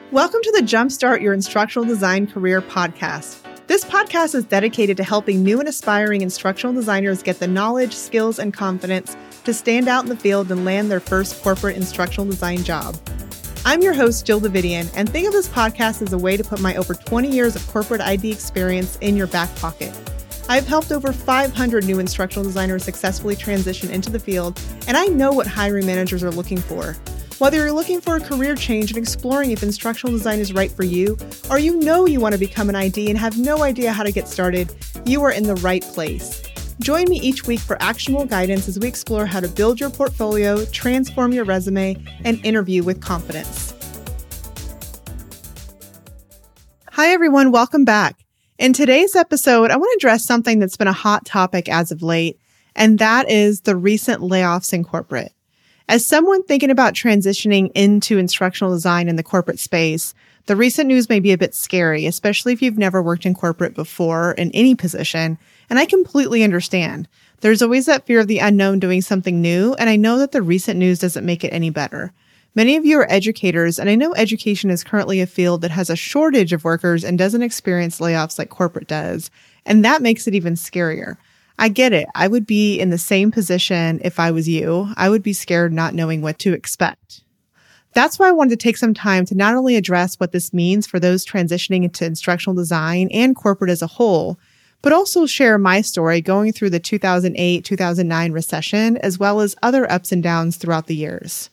Welcome to the Jumpstart Your Instructional Design Career podcast. This podcast is dedicated to helping new and aspiring instructional designers get the knowledge, skills, and confidence to stand out in the field and land their first corporate instructional design job. I'm your host, Jill Davidian, and think of this podcast as a way to put my over 20 years of corporate ID experience in your back pocket. I've helped over 500 new instructional designers successfully transition into the field, and I know what hiring managers are looking for. Whether you're looking for a career change and exploring if instructional design is right for you, or you know you want to become an ID and have no idea how to get started, you are in the right place. Join me each week for actionable guidance as we explore how to build your portfolio, transform your resume, and interview with confidence. Hi everyone, welcome back. In today's episode, I want to address something that's been a hot topic as of late, and that is the recent layoffs in corporate. As someone thinking about transitioning into instructional design in the corporate space, the recent news may be a bit scary, especially if you've never worked in corporate before in any position, and I completely understand. There's always that fear of the unknown doing something new, and I know that the recent news doesn't make it any better. Many of you are educators, and I know education is currently a field that has a shortage of workers and doesn't experience layoffs like corporate does, and that makes it even scarier. I get it. I would be in the same position if I was you. I would be scared not knowing what to expect. That's why I wanted to take some time to not only address what this means for those transitioning into instructional design and corporate as a whole, but also share my story going through the 2008-2009 recession, as well as other ups and downs throughout the years.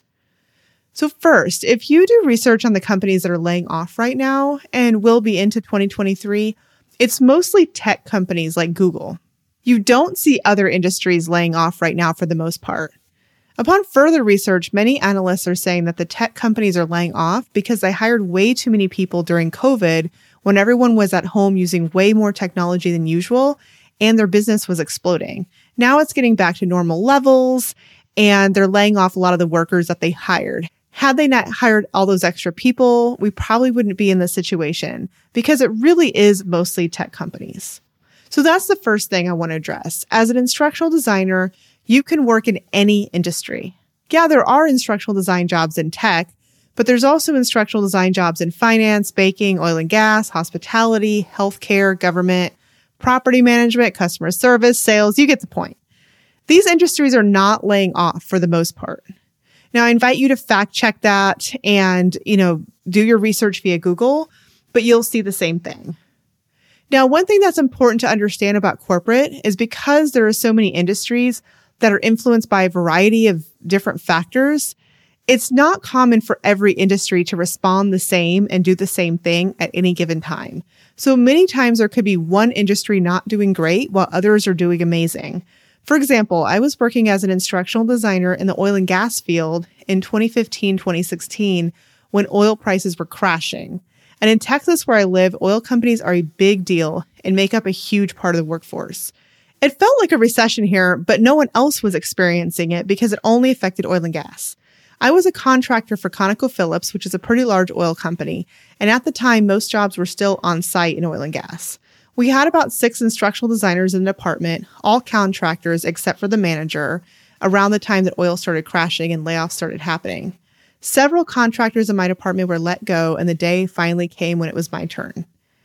So first, if you do research on the companies that are laying off right now and will be into 2023, it's mostly tech companies like Google. You don't see other industries laying off right now for the most part. Upon further research, many analysts are saying that the tech companies are laying off because they hired way too many people during COVID when everyone was at home using way more technology than usual and their business was exploding. Now it's getting back to normal levels and they're laying off a lot of the workers that they hired. Had they not hired all those extra people, we probably wouldn't be in this situation because it really is mostly tech companies. So that's the first thing I want to address. As an instructional designer, you can work in any industry. Yeah, there are instructional design jobs in tech, but there's also instructional design jobs in finance, banking, oil and gas, hospitality, healthcare, government, property management, customer service, sales. You get the point. These industries are not laying off for the most part. Now, I invite you to fact check that and, do your research via Google, but you'll see the same thing. Now, one thing that's important to understand about corporate is because there are so many industries that are influenced by a variety of different factors, it's not common for every industry to respond the same and do the same thing at any given time. So many times there could be one industry not doing great while others are doing amazing. For example, I was working as an instructional designer in the oil and gas field in 2015, 2016, when oil prices were crashing. And in Texas, where I live, oil companies are a big deal and make up a huge part of the workforce. It felt like a recession here, but no one else was experiencing it because it only affected oil and gas. I was a contractor for ConocoPhillips, which is a pretty large oil company. And at the time, most jobs were still on site in oil and gas. We had about 6 instructional designers in the department, all contractors except for the manager, around the time that oil started crashing and layoffs started happening. Several contractors in my department were let go, and the day finally came when it was my turn.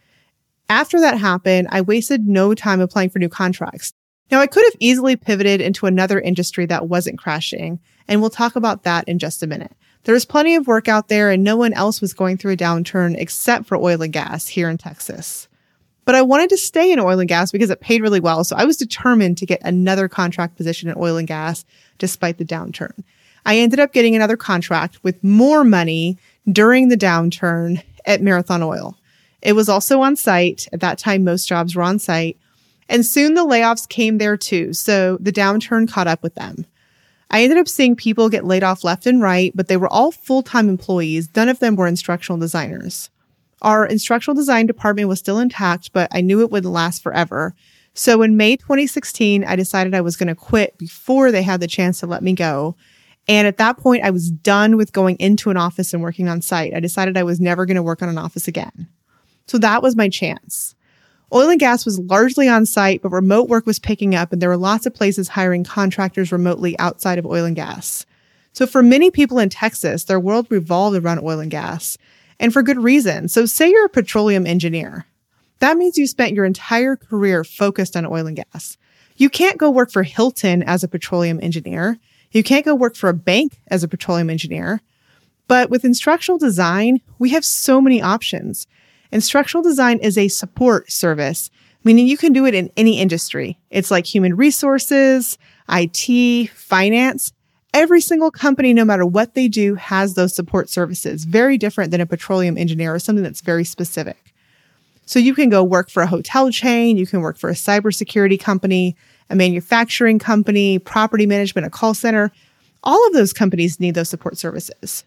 After that happened, I wasted no time applying for new contracts. Now, I could have easily pivoted into another industry that wasn't crashing, and we'll talk about that in just a minute. There's plenty of work out there, and no one else was going through a downturn except for oil and gas here in Texas. But I wanted to stay in oil and gas because it paid really well, so I was determined to get another contract position in oil and gas despite the downturn. I ended up getting another contract with more money during the downturn at Marathon Oil. It was also on site. At that time, most jobs were on site. And soon the layoffs came there too, so the downturn caught up with them. I ended up seeing people get laid off left and right, but they were all full-time employees. None of them were instructional designers. Our instructional design department was still intact, but I knew it wouldn't last forever. So in May 2016, I decided I was going to quit before they had the chance to let me go. And at that point, I was done with going into an office and working on site. I decided I was never going to work on an office again. So that was my chance. Oil and gas was largely on site, but remote work was picking up and there were lots of places hiring contractors remotely outside of oil and gas. So for many people in Texas, their world revolved around oil and gas. and for good reason. So say you're a petroleum engineer. That means you spent your entire career focused on oil and gas. You can't go work for Hilton as a petroleum engineer. You can't go work for a bank as a petroleum engineer. But with instructional design, we have so many options. Instructional design is a support service, meaning you can do it in any industry. It's like human resources, IT, finance. Every single company, no matter what they do, has those support services. Very different than a petroleum engineer or something that's very specific. So you can go work for a hotel chain, you can work for a cybersecurity company, a manufacturing company, property management, a call center. All of those companies need those support services.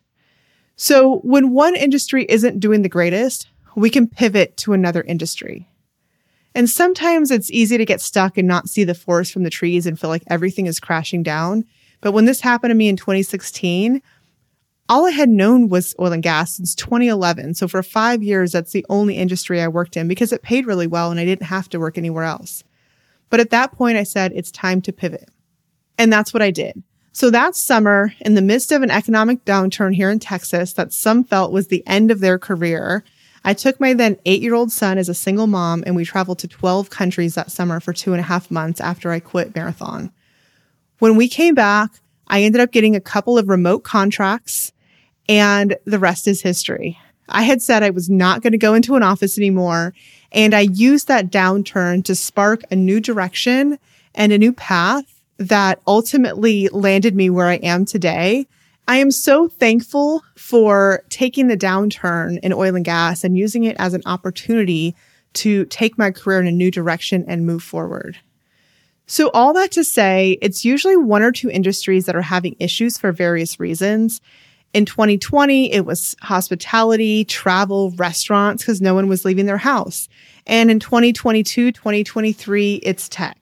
So when one industry isn't doing the greatest, we can pivot to another industry. And sometimes it's easy to get stuck and not see the forest from the trees and feel like everything is crashing down. But when this happened to me in 2016, all I had known was oil and gas since 2011. So for 5 years, that's the only industry I worked in because it paid really well and I didn't have to work anywhere else. But at that point, I said, it's time to pivot. And that's what I did. So that summer, in the midst of an economic downturn here in Texas that some felt was the end of their career, I took my then 8-year-old son as a single mom, and we traveled to 12 countries that summer for 2.5 months after I quit Marathon. When we came back, I ended up getting a couple of remote contracts, and the rest is history. I had said I was not going to go into an office anymore, and I used that downturn to spark a new direction and a new path that ultimately landed me where I am today. I am so thankful for taking the downturn in oil and gas and using it as an opportunity to take my career in a new direction and move forward. So all that to say, it's usually one or two industries that are having issues for various reasons. In 2020, it was hospitality, travel, restaurants, because no one was leaving their house. And in 2022, 2023, it's tech.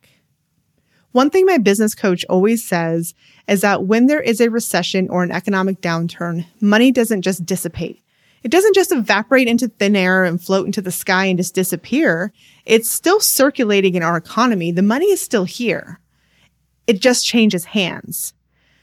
One thing my business coach always says is that when there is a recession or an economic downturn, money doesn't just dissipate. It doesn't just evaporate into thin air and float into the sky and just disappear. It's still circulating in our economy. The money is still here. It just changes hands.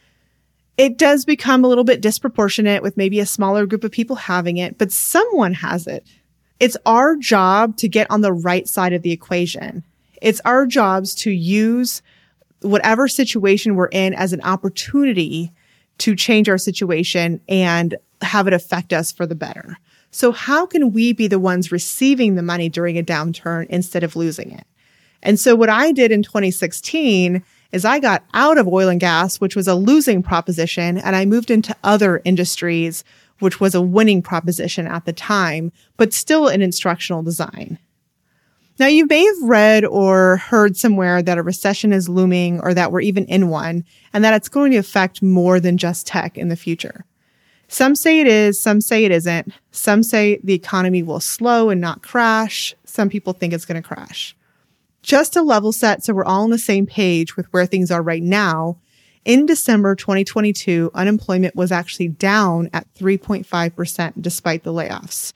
It does become a little bit disproportionate with maybe a smaller group of people having it, but someone has it. It's our job to get on the right side of the equation. It's our jobs to use whatever situation we're in as an opportunity to change our situation and have it affect us for the better. So how can we be the ones receiving the money during a downturn instead of losing it? And so what I did in 2016 is I got out of oil and gas, which was a losing proposition, and I moved into other industries, which was a winning proposition at the time, but still in instructional design. Now, you may have read or heard somewhere that a recession is looming or that we're even in one, and that it's going to affect more than just tech in the future. Some say it is, some say it isn't. Some say the economy will slow and not crash. Some people think it's going to crash. Just to level set so we're all on the same page with where things are right now, in December 2022, unemployment was actually down at 3.5% despite the layoffs.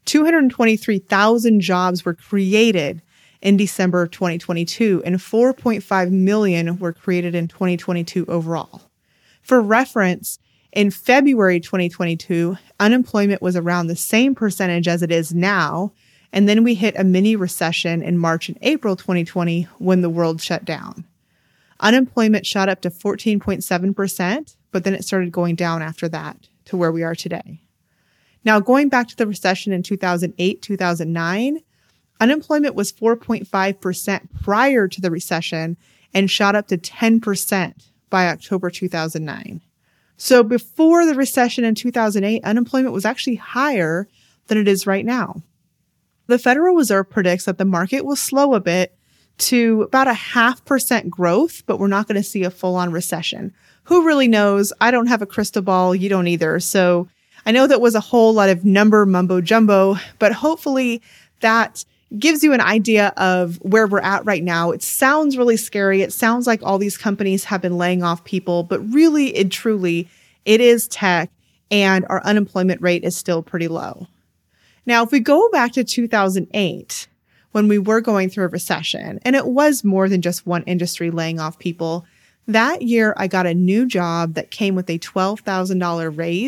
223,000 jobs were created in December 2022, and 4.5 million were created in 2022 overall. For reference, in February 2022, unemployment was around the same percentage as it is now, and then we hit a mini recession in March and April 2020 when the world shut down. Unemployment shot up to 14.7%, but then it started going down after that to where we are today. Now, going back to the recession in 2008, 2009, unemployment was 4.5% prior to the recession and shot up to 10% by October 2009. So before the recession in 2008, unemployment was actually higher than it is right now. The Federal Reserve predicts that the market will slow a bit to about 0.5% growth, but we're not going to see a full-on recession. Who really knows? I don't have a crystal ball. You don't either. So I know that was a whole lot of number mumbo jumbo, but hopefully that gives you an idea of where we're at right now. It sounds really scary. It sounds like all these companies have been laying off people, but really and truly, it is tech and our unemployment rate is still pretty low. Now, if we go back to 2008, when we were going through a recession, and it was more than just one industry laying off people, that year I got a new job that came with a $12,000 raise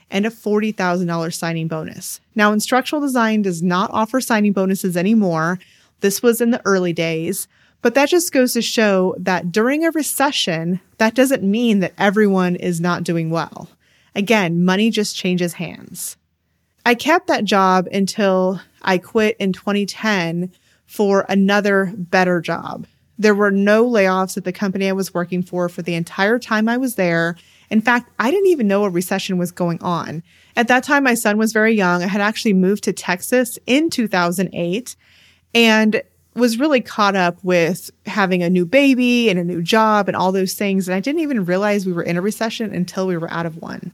and a $40,000 signing bonus. Now, instructional design does not offer signing bonuses anymore. This was in the early days, but that just goes to show that during a recession, that doesn't mean that everyone is not doing well. Again, money just changes hands. I kept that job until I quit in 2010 for another better job. There were no layoffs at the company I was working for the entire time I was there. In fact, I didn't even know a recession was going on. At that time, my son was very young. I had actually moved to Texas in 2008 and was really caught up with having a new baby and a new job and all those things. And I didn't even realize we were in a recession until we were out of one.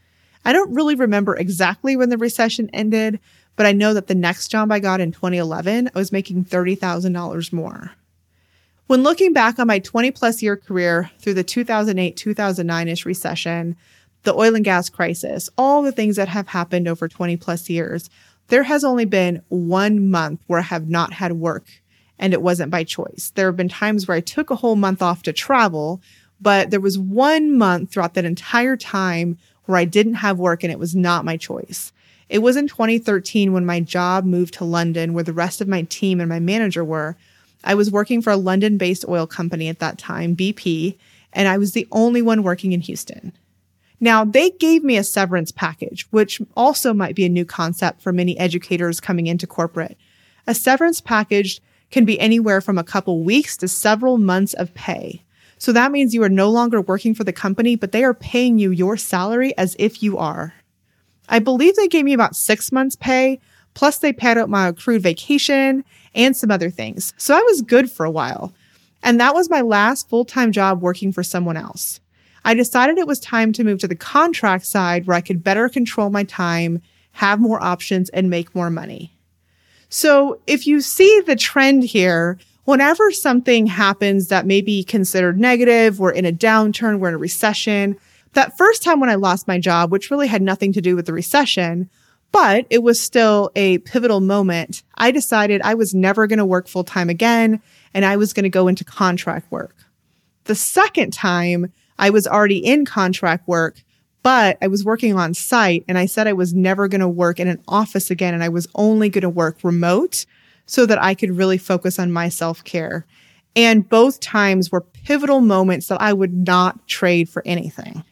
I don't really remember exactly when the recession ended, but I know that the next job I got in 2011, I was making $30,000 more. When looking back on my 20-plus year career through the 2008-2009-ish recession, the oil and gas crisis, all the things that have happened over 20-plus years, there has only been 1 month where I have not had work, and it wasn't by choice. There have been times where I took a whole month off to travel, but there was 1 month throughout that entire time where I didn't have work, and it was not my choice. It was in 2013 when my job moved to London, where the rest of my team and my manager were. I was working for a London-based oil company at that time, BP, and I was the only one working in Houston. Now, they gave me a severance package, which also might be a new concept for many educators coming into corporate. A severance package can be anywhere from a couple weeks to several months of pay. So that means you are no longer working for the company, but they are paying you your salary as if you are. I believe they gave me about 6 months' pay, plus they paid out my accrued vacation and some other things. So I was good for a while. And that was my last full-time job working for someone else. I decided it was time to move to the contract side where I could better control my time, have more options, and make more money. So if you see the trend here, whenever something happens that may be considered negative, we're in a downturn, we're in a recession, that first time when I lost my job, which really had nothing to do with the recession, but it was still a pivotal moment, I decided I was never going to work full time again, and I was going to go into contract work. The second time, I was already in contract work, but I was working on site, and I said I was never going to work in an office again, and I was only going to work remote so that I could really focus on my self-care. And both times were pivotal moments that I would not trade for anything.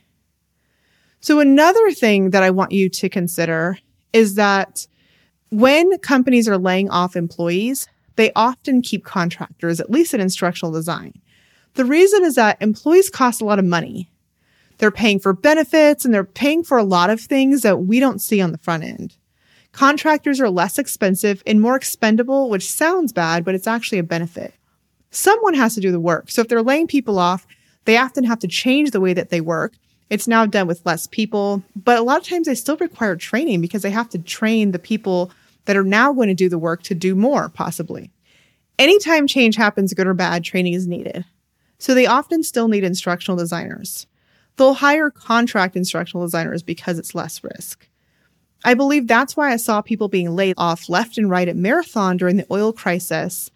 So another thing that I want you to consider is that when companies are laying off employees, they often keep contractors, at least in instructional design. The reason is that employees cost a lot of money. They're paying for benefits and they're paying for a lot of things that we don't see on the front end. Contractors are less expensive and more expendable, which sounds bad, but it's actually a benefit. Someone has to do the work. So if they're laying people off, they often have to change the way that they work. It's now done with less people, but a lot of times they still require training because they have to train the people that are now going to do the work to do more, possibly. Anytime change happens, good or bad, training is needed. So they often still need instructional designers. They'll hire contract instructional designers because it's less risk. I believe that's why I saw people being laid off left and right at Marathon during the oil crisis.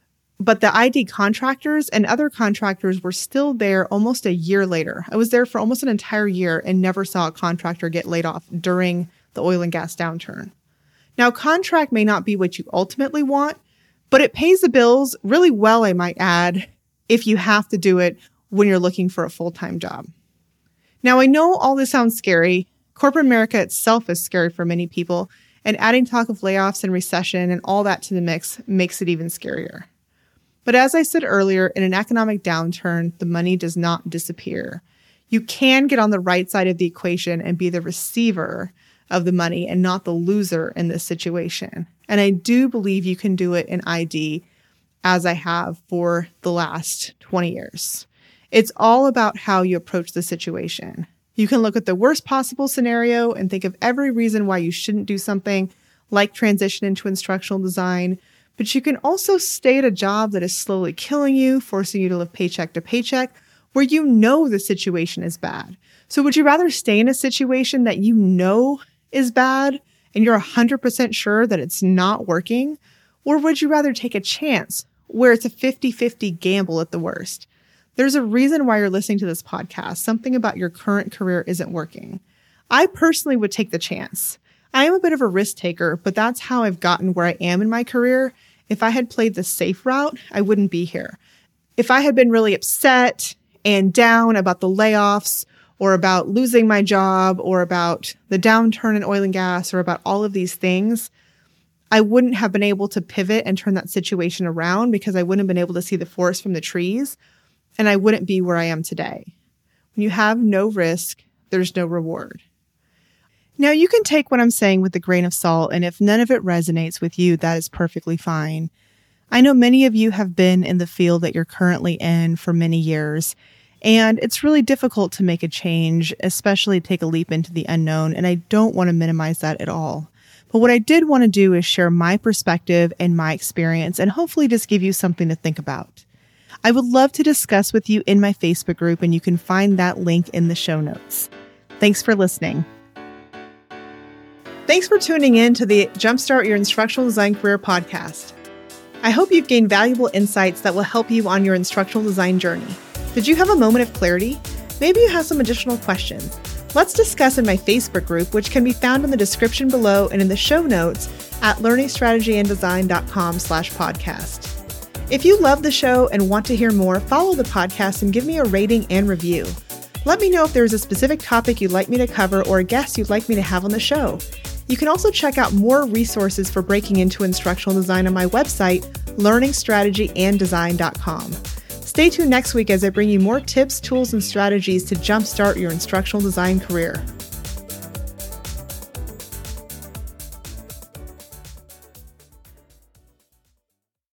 But the ID contractors and other contractors were still there almost a year later. I was there for almost an entire year and never saw a contractor get laid off during the oil and gas downturn. Now, contract may not be what you ultimately want, but it pays the bills really well, I might add, if you have to do it when you're looking for a full-time job. Now, I know all this sounds scary. Corporate America itself is scary for many people, and adding talk of layoffs and recession and all that to the mix makes it even scarier. But as I said earlier, in an economic downturn, the money does not disappear. You can get on the right side of the equation and be the receiver of the money and not the loser in this situation. And I do believe you can do it in ID, as I have for the last 20 years. It's all about how you approach the situation. You can look at the worst possible scenario and think of every reason why you shouldn't do something like transition into instructional design, but you can also stay at a job that is slowly killing you, forcing you to live paycheck to paycheck, where you know the situation is bad. So would you rather stay in a situation that you know is bad and you're 100% sure that it's not working? Or would you rather take a chance where it's a 50-50 gamble at the worst? There's a reason why you're listening to this podcast. Something about your current career isn't working. I personally would take the chance. I am a bit of a risk taker, but that's how I've gotten where I am in my career. If I had played the safe route, I wouldn't be here. If I had been really upset and down about the layoffs or about losing my job or about the downturn in oil and gas or about all of these things, I wouldn't have been able to pivot and turn that situation around because I wouldn't have been able to see the forest from the trees, and I wouldn't be where I am today. When you have no risk, there's no reward. Now, you can take what I'm saying with a grain of salt, and if none of it resonates with you, that is perfectly fine. I know many of you have been in the field that you're currently in for many years, and it's really difficult to make a change, especially take a leap into the unknown, and I don't want to minimize that at all. But what I did want to do is share my perspective and my experience, and hopefully just give you something to think about. I would love to discuss with you in my Facebook group, and you can find that link in the show notes. Thanks for listening. Thanks for tuning in to the Jumpstart Your Instructional Design Career podcast. I hope you've gained valuable insights that will help you on your instructional design journey. Did you have a moment of clarity? Maybe you have some additional questions. Let's discuss in my Facebook group, which can be found in the description below and in the show notes at learningstrategyanddesign.com/podcast. If you love the show and want to hear more, follow the podcast and give me a rating and review. Let me know if there's a specific topic you'd like me to cover or a guest you'd like me to have on the show. You can also check out more resources for breaking into instructional design on my website, learningstrategyanddesign.com. Stay tuned next week as I bring you more tips, tools, and strategies to jumpstart your instructional design career.